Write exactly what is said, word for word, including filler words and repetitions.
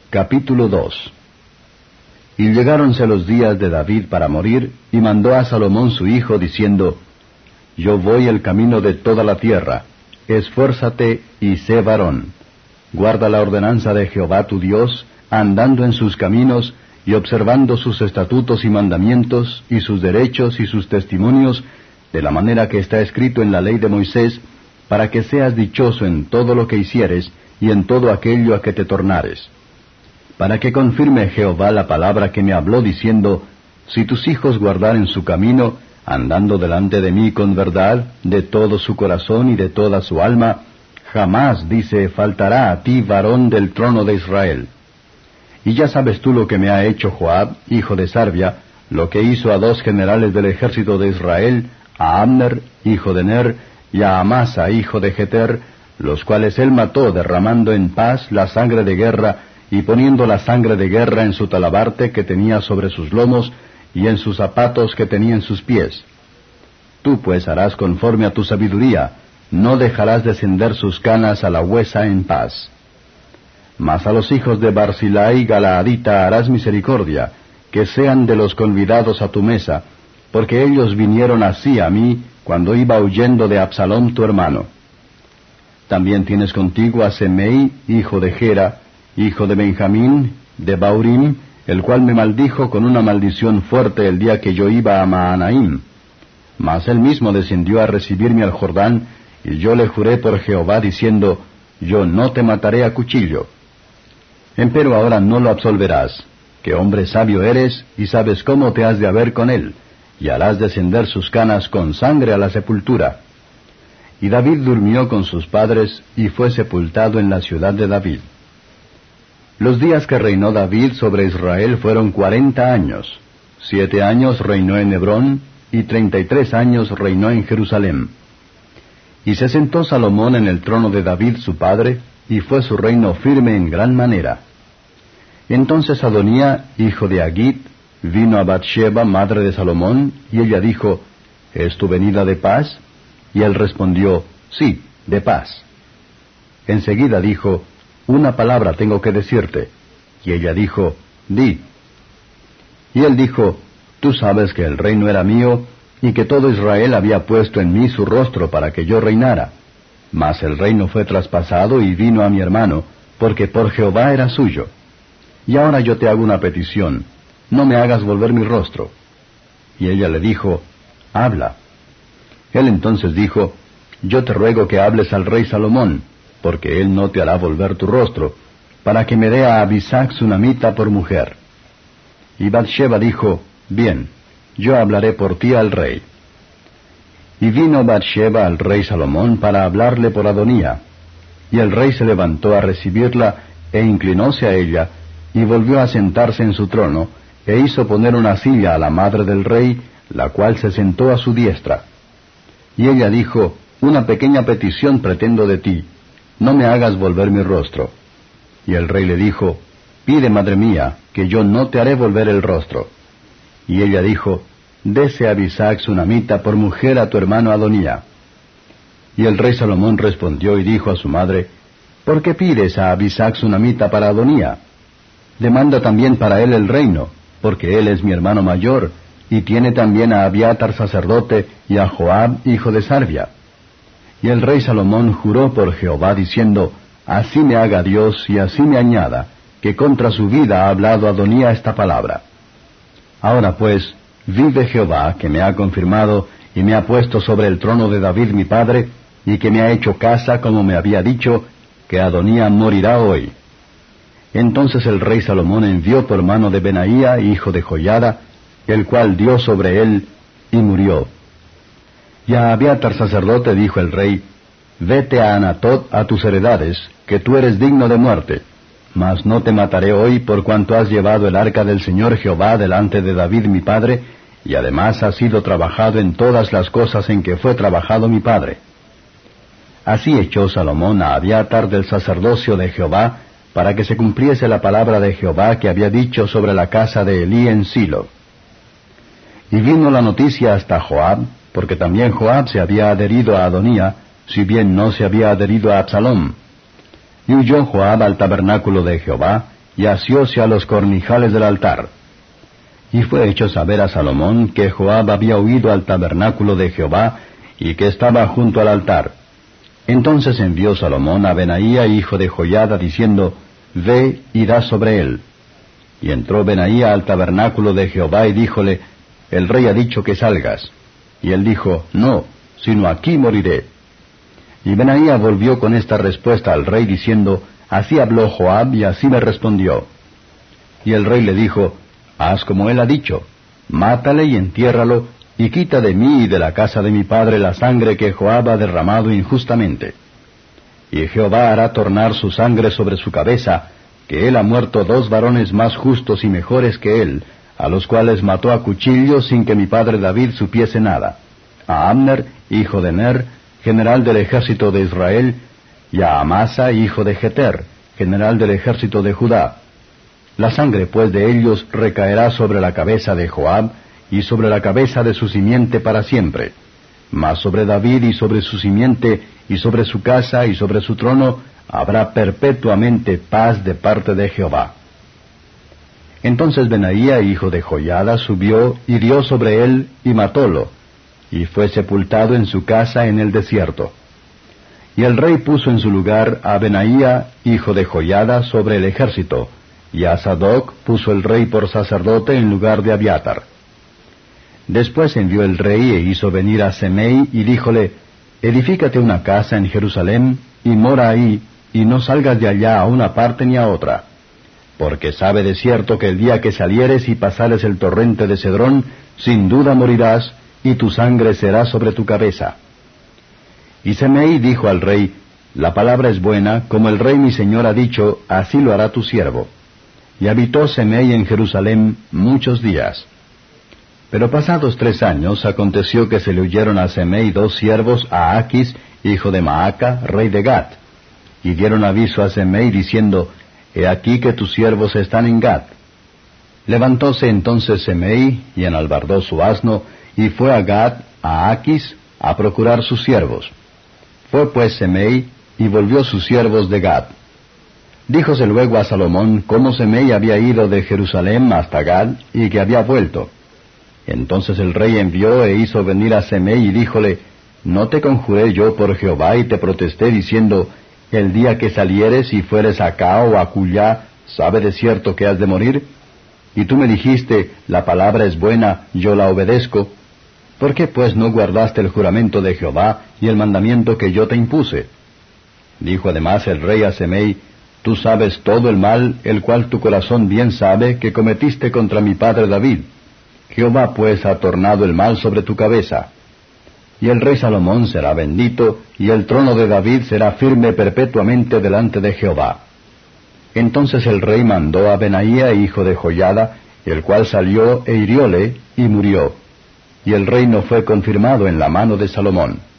Capítulo dos. Y llegáronse los días de David para morir, y mandó a Salomón su hijo, diciendo, Yo voy el camino de toda la tierra, esfuérzate y sé varón. Guarda la ordenanza de Jehová tu Dios, andando en sus caminos, y observando sus estatutos y mandamientos, y sus derechos y sus testimonios, de la manera que está escrito en la ley de Moisés, para que seas dichoso en todo lo que hicieres, y en todo aquello a que te tornares. Para que confirme Jehová la palabra que me habló, diciendo, Si tus hijos guardaren su camino, andando delante de mí con verdad, de todo su corazón y de toda su alma, jamás, dice, faltará a ti varón del trono de Israel. Y ya sabes tú lo que me ha hecho Joab, hijo de Sarvia, lo que hizo a dos generales del ejército de Israel, a Abner, hijo de Ner, y a Amasa, hijo de Jeter, los cuales él mató, derramando en paz la sangre de guerra, y poniendo la sangre de guerra en su talabarte que tenía sobre sus lomos, y en sus zapatos que tenía en sus pies. Tú pues harás conforme a tu sabiduría, no dejarás descender sus canas a la huesa en paz. Mas a los hijos de Barzillai Galaadita harás misericordia, que sean de los convidados a tu mesa, porque ellos vinieron así a mí, cuando iba huyendo de Absalom tu hermano. También tienes contigo a Semei, hijo de Gera, hijo de Benjamín, de Baurim, el cual me maldijo con una maldición fuerte el día que yo iba a Mahanaim. Mas él mismo descendió a recibirme al Jordán, y yo le juré por Jehová, diciendo, Yo no te mataré a cuchillo. Empero ahora no lo absolverás, que hombre sabio eres, y sabes cómo te has de haber con él, y harás descender sus canas con sangre a la sepultura. Y David durmió con sus padres, y fue sepultado en la ciudad de David. Los días que reinó David sobre Israel fueron cuarenta años. Siete años reinó en Hebrón, y treinta y tres años reinó en Jerusalén. Y se sentó Salomón en el trono de David su padre, y fue su reino firme en gran manera. Entonces Adonía, hijo de Agit, vino a Bathsheba, madre de Salomón, y ella dijo, ¿Es tu venida de paz? Y él respondió, Sí, de paz. Enseguida dijo, Una palabra tengo que decirte. Y ella dijo, Di. Y él dijo, Tú sabes que el reino era mío, y que todo Israel había puesto en mí su rostro para que yo reinara. Mas el reino fue traspasado y vino a mi hermano, porque por Jehová era suyo. Y ahora yo te hago una petición, no me hagas volver mi rostro. Y ella le dijo, Habla. Él entonces dijo, Yo te ruego que hables al rey Salomón, porque él no te hará volver tu rostro, para que me dé a Abisac sunamita por mujer. Y Bathsheba dijo, Bien, yo hablaré por ti al rey. Y vino Bathsheba al rey Salomón para hablarle por Adonía. Y el rey se levantó a recibirla, e inclinóse a ella, y volvió a sentarse en su trono, e hizo poner una silla a la madre del rey, la cual se sentó a su diestra. Y ella dijo, Una pequeña petición pretendo de ti, no me hagas volver mi rostro. Y el rey le dijo, Pide, madre mía, que yo no te haré volver el rostro. Y ella dijo, Dese a Abisac sunamita por mujer a tu hermano Adonía. Y el rey Salomón respondió y dijo a su madre, ¿Por qué pides a Abisac sunamita para Adonía? Demanda también para él el reino, porque él es mi hermano mayor, y tiene también a Abiatar sacerdote, y a Joab hijo de Sarvia. Y el rey Salomón juró por Jehová, diciendo, Así me haga Dios, y así me añada, que contra su vida ha hablado Adonía esta palabra. Ahora pues, vive Jehová, que me ha confirmado, y me ha puesto sobre el trono de David mi padre, y que me ha hecho casa, como me había dicho, que Adonía morirá hoy. Entonces el rey Salomón envió por mano de Benaía, hijo de Joiada, el cual dio sobre él, y murió. Y a Abiatar sacerdote dijo el rey, Vete a Anatot a tus heredades, que tú eres digno de muerte. Mas no te mataré hoy por cuanto has llevado el arca del Señor Jehová delante de David mi padre, y además has sido trabajado en todas las cosas en que fue trabajado mi padre. Así echó Salomón a Abiatar del sacerdocio de Jehová, para que se cumpliese la palabra de Jehová que había dicho sobre la casa de Elí en Silo. Y vino la noticia hasta Joab, porque también Joab se había adherido a Adonía, si bien no se había adherido a Absalom. Y huyó Joab al tabernáculo de Jehová, y asióse a los cornijales del altar. Y fue hecho saber a Salomón que Joab había huido al tabernáculo de Jehová, y que estaba junto al altar. Entonces envió Salomón a Benaía, hijo de Joiada, diciendo, Ve y da sobre él. Y entró Benaía al tabernáculo de Jehová, y díjole, El rey ha dicho que salgas. Y él dijo, No, sino aquí moriré. Y Benaía volvió con esta respuesta al rey, diciendo, Así habló Joab, y así me respondió. Y el rey le dijo, Haz como él ha dicho, mátale y entiérralo, y quita de mí y de la casa de mi padre la sangre que Joab ha derramado injustamente. Y Jehová hará tornar su sangre sobre su cabeza, que él ha muerto dos varones más justos y mejores que él, a los cuales mató a cuchillo sin que mi padre David supiese nada, a Abner, hijo de Ner, general del ejército de Israel, y a Amasa, hijo de Jeter, general del ejército de Judá. La sangre pues de ellos recaerá sobre la cabeza de Joab, y sobre la cabeza de su simiente para siempre. Mas sobre David y sobre su simiente, y sobre su casa y sobre su trono, habrá perpetuamente paz de parte de Jehová. Entonces Benaía, hijo de Joiada, subió, y dio sobre él, y matólo, y fue sepultado en su casa en el desierto. Y el rey puso en su lugar a Benaía, hijo de Joiada, sobre el ejército, y a Sadoc puso el rey por sacerdote en lugar de Abiatar. Después envió el rey e hizo venir a Semei, y díjole, Edifícate una casa en Jerusalén, y mora ahí, y no salgas de allá a una parte ni a otra. Porque sabe de cierto que el día que salieres y pasares el torrente de Cedrón, sin duda morirás, y tu sangre será sobre tu cabeza. Y Semei dijo al rey, La palabra es buena, como el rey mi señor ha dicho, así lo hará tu siervo. Y habitó Semei en Jerusalén muchos días. Pero pasados tres años, aconteció que se le huyeron a Semei dos siervos, a Aquis, hijo de Maaca, rey de Gat. Y dieron aviso a Semei, diciendo, He aquí que tus siervos están en Gat. Levantóse entonces Semei, y enalbardó su asno, y fue a Gat, a Aquis, a procurar sus siervos. Fue pues Semei, y volvió sus siervos de Gat. Díjose luego a Salomón cómo Semei había ido de Jerusalén hasta Gat, y que había vuelto. Entonces el rey envió e hizo venir a Semei, y díjole, ¿No te conjuré yo por Jehová, y te protesté, diciendo, El día que salieres y fueres acá o acullá, sabe de cierto que has de morir? Y tú me dijiste, La palabra es buena, yo la obedezco. ¿Por qué pues no guardaste el juramento de Jehová y el mandamiento que yo te impuse? Dijo además el rey a Semei, Tú sabes todo el mal, el cual tu corazón bien sabe, que cometiste contra mi padre David. Jehová pues ha tornado el mal sobre tu cabeza. Y el rey Salomón será bendito, y el trono de David será firme perpetuamente delante de Jehová. Entonces el rey mandó a Benaía, hijo de Joiada, el cual salió e hirióle, y murió. Y el reino fue confirmado en la mano de Salomón.